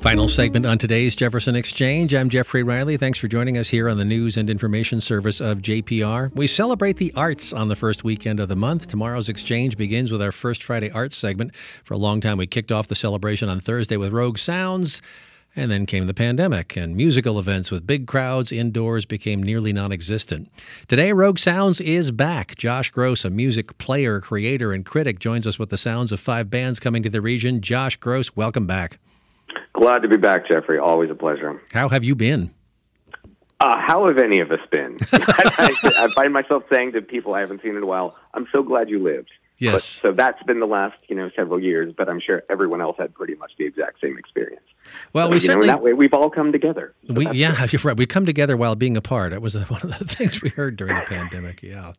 Final segment on today's Jefferson Exchange. I'm Jeffrey Riley. Thanks for joining us here on the News and Information Service of JPR. We celebrate the arts on the first weekend of the month. Tomorrow's exchange begins with our First Friday Arts segment. For a long time, we kicked off the celebration on Thursday with Rogue Sounds, and then came the pandemic, and musical events with big crowds indoors became nearly non-existent. Today, Rogue Sounds is back. Josh Gross, a music player, creator, and critic, joins us with the sounds of 5 bands coming to the region. Josh Gross, welcome back. Glad to be back, Jeffrey. Always a pleasure. How have you been? How have any of us been? I find myself saying to people I haven't seen in a while, I'm so glad you lived. Yes. So that's been the last, several years, but I'm sure everyone else had pretty much the exact same experience. Well, so, we certainly... in that way, we've all come together. So you're right. We come together while being apart. That was one of the things we heard during the pandemic, yeah.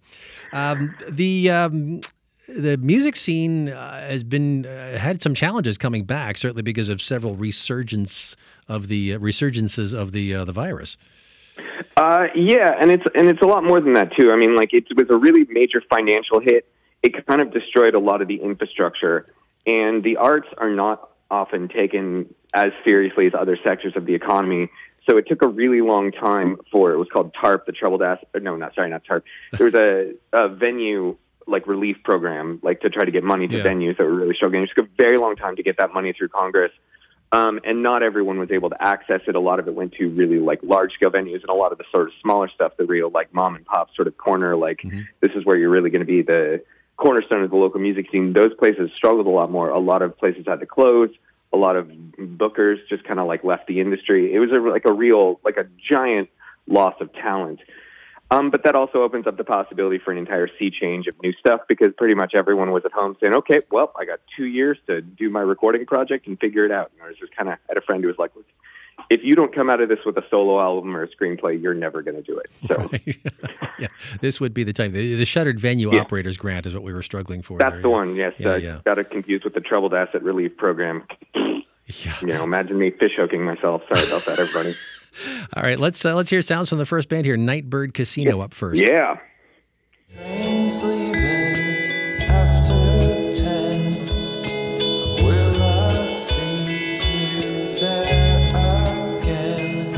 The music scene has been had some challenges coming back, certainly because of several resurgences of the virus. Yeah, and it's a lot more than that too. I mean, it was a really major financial hit. It kind of destroyed a lot of the infrastructure, and the arts are not often taken as seriously as other sectors of the economy. So it took a really long time it was called TARP, the Troubled Asset. No, not TARP. There was a venue relief program, to try to get money to venues that were really struggling. It took a very long time to get that money through Congress. And not everyone was able to access it. A lot of it went to really large scale venues, and a lot of the sort of smaller stuff, the real mom and pop sort of corner, this is where you're really going to be the cornerstone of the local music scene. Those places struggled a lot more. A lot of places had to close. A lot of bookers just kind of left the industry. It was a giant loss of talent. But that also opens up the possibility for an entire sea change of new stuff, because pretty much everyone was at home saying, okay, well, I got 2 years to do my recording project and figure it out. And I was just I had a friend who was like, if you don't come out of this with a solo album or a screenplay, you're never going to do it. So, yeah, this would be the time. The Shuttered Venue Operators Grant is what we were struggling for. That's the one, yes. Got it confused with the Troubled Asset Relief Program. Yeah. Imagine me fish hooking myself. Sorry about that, everybody. All right, let's hear sounds from the first band here. Nightbird Casino up first. Yeah. Trains leaving after 10. Will I see you there again?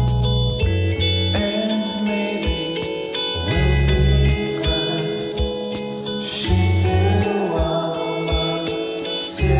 And maybe we'll be glad she threw all my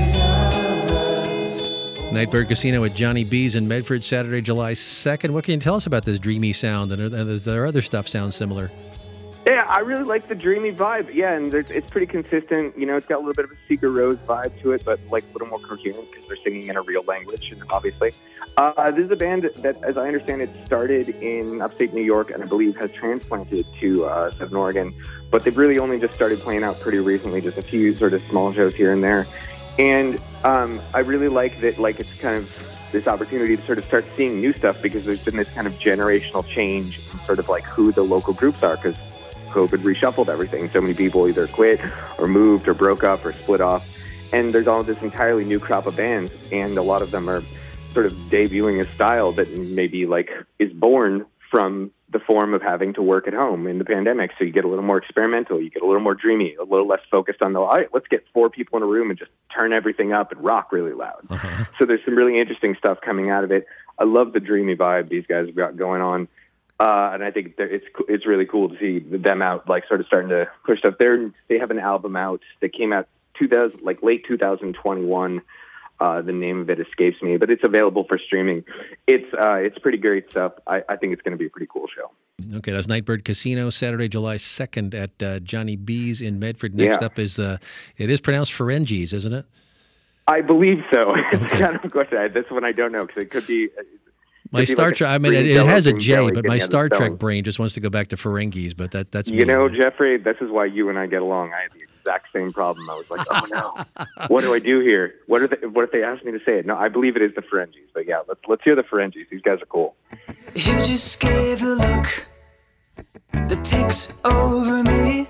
cigarettes. Nightbird Casino at Johnny B's in Medford, Saturday, July 2nd. What can you tell us about this dreamy sound? And their other stuff sounds similar. Yeah, I really like the dreamy vibe. Yeah, and it's pretty consistent. It's got a little bit of a Sigur Rós vibe to it, but a little more coherent because they're singing in a real language, obviously. This is a band that, as I understand it, started in upstate New York and I believe has transplanted to Southern Oregon. But they've really only just started playing out pretty recently, just a few sort of small shows here and there. And I really like that, it's kind of this opportunity to sort of start seeing new stuff, because there's been this kind of generational change in sort of who the local groups are, because COVID reshuffled everything. So many people either quit or moved or broke up or split off. And there's all this entirely new crop of bands, and a lot of them are sort of debuting a style that maybe is born from the form of having to work at home in the pandemic. So you get a little more experimental, you get a little more dreamy, a little less focused on all right, let's get 4 people in a room and just turn everything up and rock really loud. Uh-huh. So there's some really interesting stuff coming out of it. I love the dreamy vibe these guys have got going on. And I think it's really cool to see them out, sort of starting to push stuff. They have an album out that came out late 2021. The name of it escapes me, but it's available for streaming. It's pretty great stuff. I think it's going to be a pretty cool show. Okay, that's Nightbird Casino, Saturday, July 2nd at Johnny B's in Medford. Next up is it is pronounced Ferengies, isn't it? I believe so. It's kind of a question. This one I don't know, because it could be... My Star Trek, it has a J, but my Star Trek brain just wants to go back to Ferengis, but that's... Jeffrey, this is why you and I get along. I had the exact same problem. I was like, oh no, what do I do here? What if they ask me to say it? No, I believe it is the Ferengis, but yeah, let's hear the Ferengis. These guys are cool. You just gave the look that takes over me.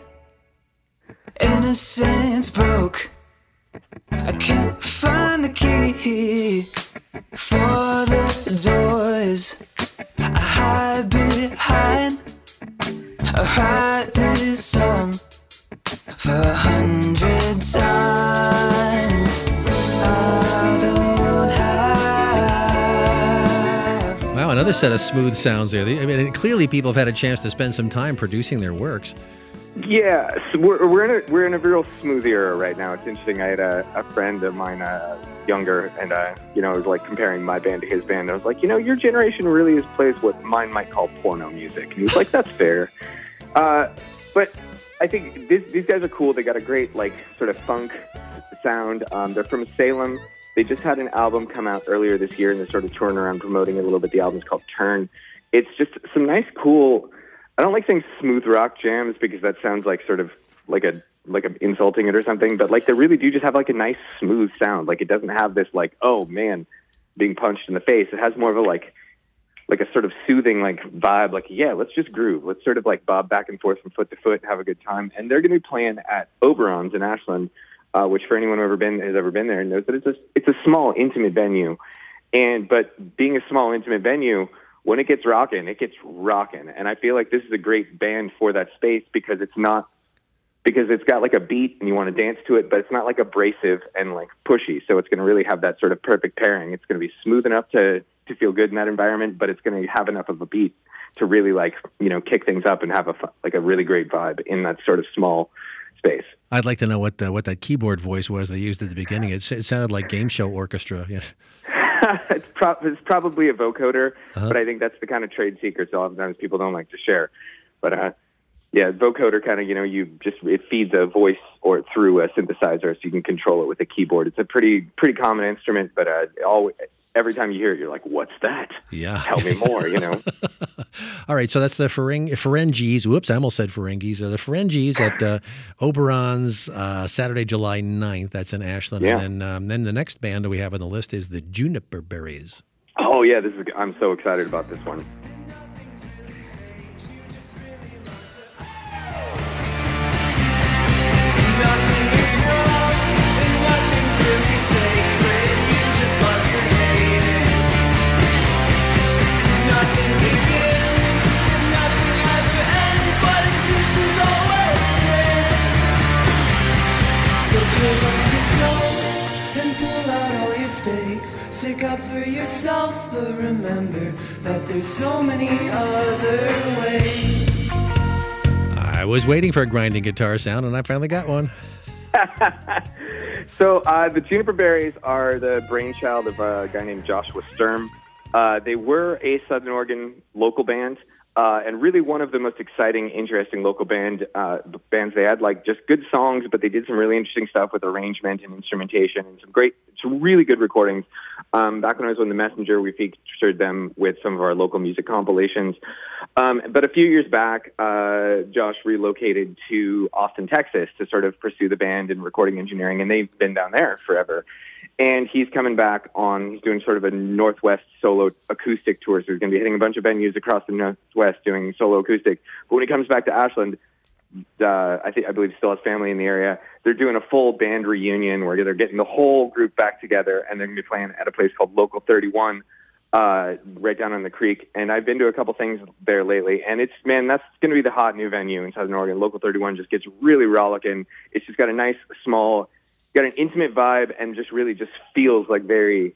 Innocence broke. I can't find the key for the doors I hide behind. I heard this song for 100 times. I don't have another set of smooth sounds there. I mean, clearly people have had a chance to spend some time producing their works. Yeah, so we're in a real smooth era right now. It's interesting. I had a friend of mine, younger, and I was like comparing my band to his band. I was like, your generation really plays what mine might call porno music. And he was like, that's fair. But I think these guys are cool. They got a great like sort of funk sound. They're from Salem. They just had an album come out earlier this year, and they're sort of touring around promoting it a little bit. The album's called Turn. It's just some nice, cool. I don't like saying smooth rock jams because that sounds like sort of like a insulting it or something. But like they really do just have like a nice, smooth sound. Like it doesn't have this like, oh man, being punched in the face. It has more of a like a sort of soothing like vibe. Like yeah, let's just groove. Let's sort of like bob back and forth from foot to foot and have a good time. And they're going to be playing at Oberon's in Ashland. Which for anyone who has ever been there knows that it's a small, intimate venue, but being a small, intimate venue, when it gets rocking, and I feel like this is a great band for that space because it's got like a beat and you want to dance to it, but it's not like abrasive and like pushy, so it's going to really have that sort of perfect pairing. It's going to be smooth enough to feel good in that environment, but it's going to have enough of a beat to really like kick things up and have a really great vibe in that sort of small space. I'd like to know what that keyboard voice was they used at the beginning. It sounded like game show orchestra. Yeah. It's probably a vocoder, but I think that's the kind of trade secret so oftentimes people don't like to share. But yeah, vocoder kind of it feeds a voice or through a synthesizer, so you can control it with a keyboard. It's a pretty common instrument, but every time you hear it, you're like, what's that? Yeah. Tell me more, All right, so that's the Ferengis. Whoops, I almost said Ferengis. The Ferengis at Oberon's Saturday, July 9th. That's in Ashland. Yeah. And then the next band that we have on the list is the Juniper Berries. Oh, yeah, I'm so excited about this one. Stick up for yourself, but remember that there's so many other ways. I was waiting for a grinding guitar sound, and I finally got one. So the Juniper Berries are the brainchild of a guy named Joshua Sturm. They were a Southern Oregon local band, and really one of the most exciting, interesting local bands. They had like just good songs, but they did some really interesting stuff with arrangement and instrumentation and some really good recordings. Back when I was on The Messenger, we featured them with some of our local music compilations. But a few years back, Josh relocated to Austin, Texas to sort of pursue the band and recording engineering, and they've been down there forever. And he's coming back he's doing sort of a Northwest solo acoustic tour, so he's going to be hitting a bunch of venues across the Northwest doing solo acoustic. But when he comes back to Ashland, I believe he still has family in the area. They're doing a full band reunion where they're getting the whole group back together, and they're going to be playing at a place called Local 31, right down on the creek. And I've been to a couple things there lately, and that's going to be the hot new venue in Southern Oregon. Local 31 just gets really rollicking. It's just got a nice, small, got an intimate vibe, and just really just feels like very,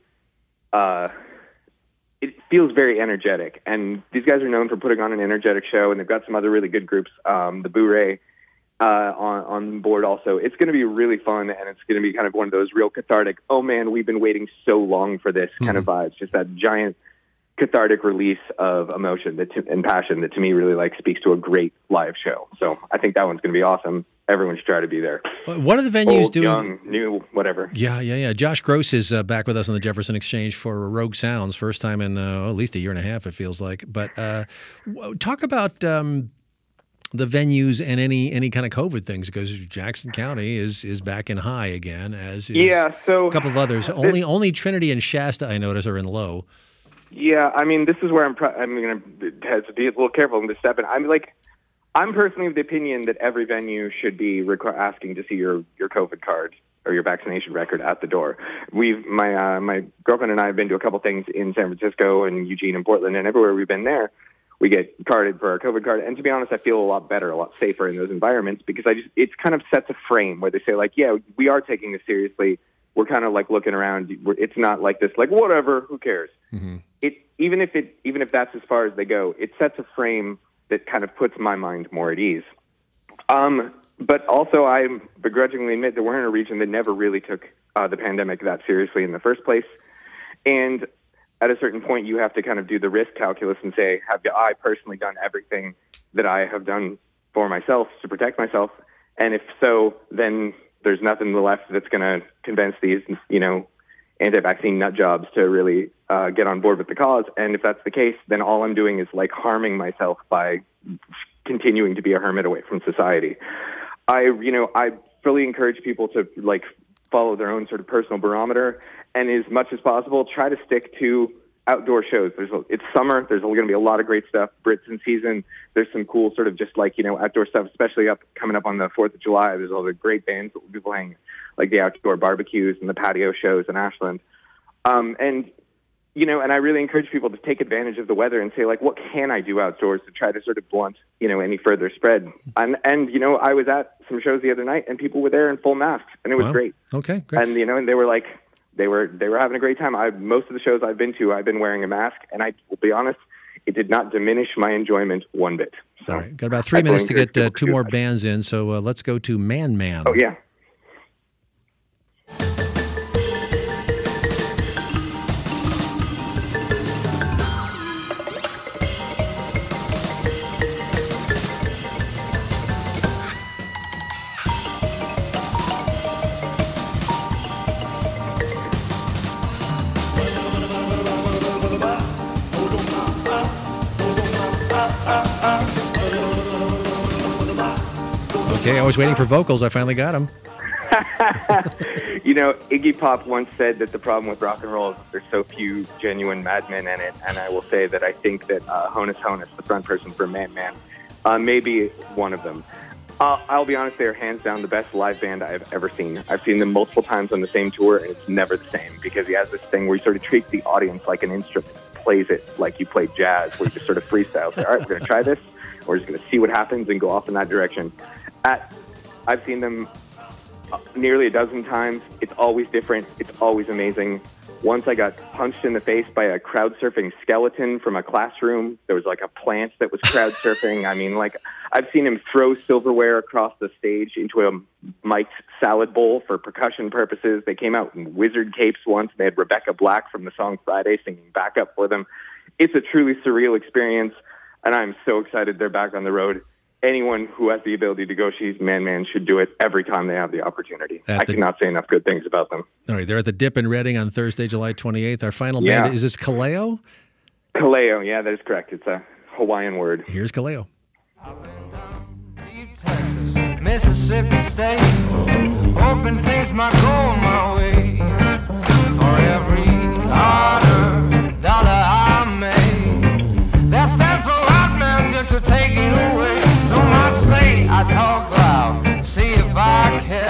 it feels very energetic. And these guys are known for putting on an energetic show, and they've got some other really good groups, the Bourrée, on board also. It's going to be really fun, and it's going to be kind of one of those real cathartic, oh man, we've been waiting so long for this kind of vibes. Just that giant cathartic release of emotion and passion that to me really like speaks to a great live show. So I think that one's going to be awesome. Everyone should try to be there. What are the venues Old, doing? Young, new, whatever. Yeah. Josh Gross is back with us on the Jefferson Exchange for Rogue Sounds. First time in at least a year and a half, it feels like. But talk about the venues and any kind of COVID things, because Jackson County is back in high again, as is so a couple of others. Only Trinity and Shasta, I notice, are in low. Yeah, I mean, this is where I'm going to have to be a little careful in this step. And I'm personally of the opinion that every venue should be asking to see your COVID card or your vaccination record at the door. My girlfriend and I have been to a couple things in San Francisco and Eugene and Portland, and everywhere we've been there, we get carded for our COVID card. And to be honest, I feel a lot better, a lot safer in those environments, because it kind of sets a frame where they say, like, yeah, we are taking this seriously. we're kind of like looking around. It's not like this, like whatever, who cares? Mm-hmm. Even if that's as far as they go, it sets a frame that kind of puts my mind more at ease. But also, I begrudgingly admit that we're in a region that never really took the pandemic that seriously in the first place. And at a certain point, you have to kind of do the risk calculus and say, have I personally done everything that I have done for myself to protect myself? And if so, then there's nothing left that's going to convince these, anti-vaccine nut jobs to really get on board with the cause. And if that's the case, then all I'm doing is like harming myself by continuing to be a hermit away from society. I fully encourage people to like follow their own sort of personal barometer, and as much as possible, try to stick to outdoor shows. It's summer. There's going to be a lot of great stuff. Brits in season. There's some cool sort of just like, outdoor stuff, especially coming up on the 4th of July. There's all the great bands that will be playing, like the outdoor barbecues and the patio shows in Ashland. And I really encourage people to take advantage of the weather and say, like, what can I do outdoors to try to sort of blunt, any further spread? And I was at some shows the other night, and people were there in full masks, and it was great. Okay, great. And, and they were like, they were having a great time. Most of the shows I've been to, I've been wearing a mask, and I will be honest, it did not diminish my enjoyment one bit. So all right, got about 3 minutes to get two more bands in, so let's go to Man Man. Oh, yeah. Okay, I was waiting for vocals. I finally got them. Iggy Pop once said that the problem with rock and roll is that there's so few genuine madmen in it, and I will say that I think that Honus Honus, the front person for Man Man, may be one of them. I'll be honest, they're hands down the best live band I've ever seen. I've seen them multiple times on the same tour, and it's never the same, because he has this thing where he sort of treats the audience like an instrument, plays it like you play jazz, where you just sort of freestyle. Say, all right, we're going to try this. We're just going to see what happens and go off in that direction. I've seen them nearly a dozen times. It's always different. It's always amazing. Once I got punched in the face by a crowd surfing skeleton from a classroom. There was like a plant that was crowd surfing. I mean, like, I've seen him throw silverware across the stage into a mic'd salad bowl for percussion purposes. They came out in wizard capes once. They had Rebecca Black from the song Friday singing backup for them. It's a truly surreal experience, and I'm so excited they're back on the road. Anyone who has the ability to go see Man Man should do it every time they have the opportunity. I cannot say enough good things about them. All right, they're at the Dip in Reading on Thursday, July 28th. Our final band, is this Kaleo? Kaleo, yeah, that is correct. It's a Hawaiian word. Here's Kaleo. I've been down deep Texas, Mississippi State, hoping things might go my way. For every $100 I made, that stands a lot, man, just to take you away. So much say I talk loud, see if I care.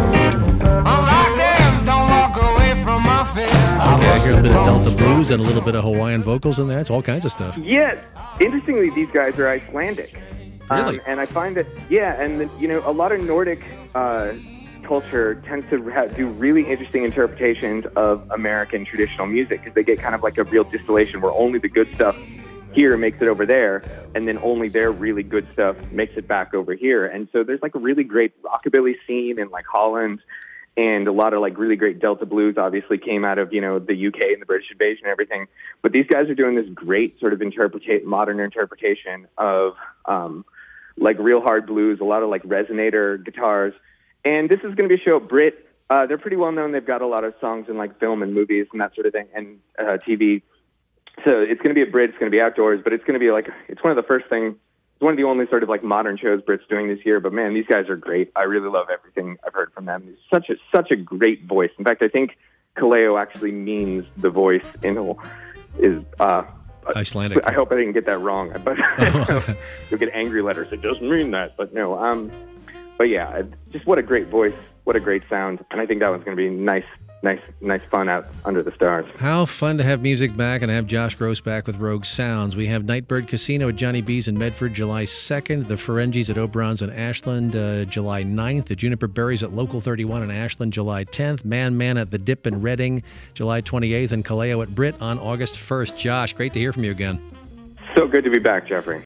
Unlike them, don't walk away from my fear. Okay, I hear a bit of Delta blues and a little bit of Hawaiian vocals in there. It's all kinds of stuff. Yeah, interestingly, these guys are Icelandic. Really? And I find that, a lot of Nordic culture tends to do really interesting interpretations of American traditional music, because they get kind of like a real distillation where only the good stuff here makes it over there, and then only their really good stuff makes it back over here. And so there's like a really great rockabilly scene in like Holland, and a lot of like really great Delta blues obviously came out of, the UK and the British invasion and everything. But these guys are doing this great sort of modern interpretation of like real hard blues, a lot of like resonator guitars. And this is going to be a show at Brit. They're pretty well known. They've got a lot of songs in like film and movies and that sort of thing, and TV. So it's going to be at Brit. It's going to be outdoors, but it's going to be like, it's one of the only sort of like modern shows Brit's doing this year. But man, these guys are great. I really love everything I've heard from them. It's such a great voice. In fact, I think Kaleo actually means the voice is Icelandic. I hope I didn't get that wrong, but you'll get angry letters. It doesn't mean that, but no. But yeah, just what a great voice, what a great sound, and I think that one's going to be nice nice fun out under the stars. How fun to have music back and have Josh Gross back with Rogue Sounds. We have Nightbird Casino at Johnny B's in Medford, July 2nd. The Ferengis at Oberon's in Ashland, July 9th. The Juniper Berries at Local 31 in Ashland, July 10th. Man at the Dip in Reading, July 28th. And Kaleo at Britt on August 1st. Josh, great to hear from you again. So good to be back, Jeffrey.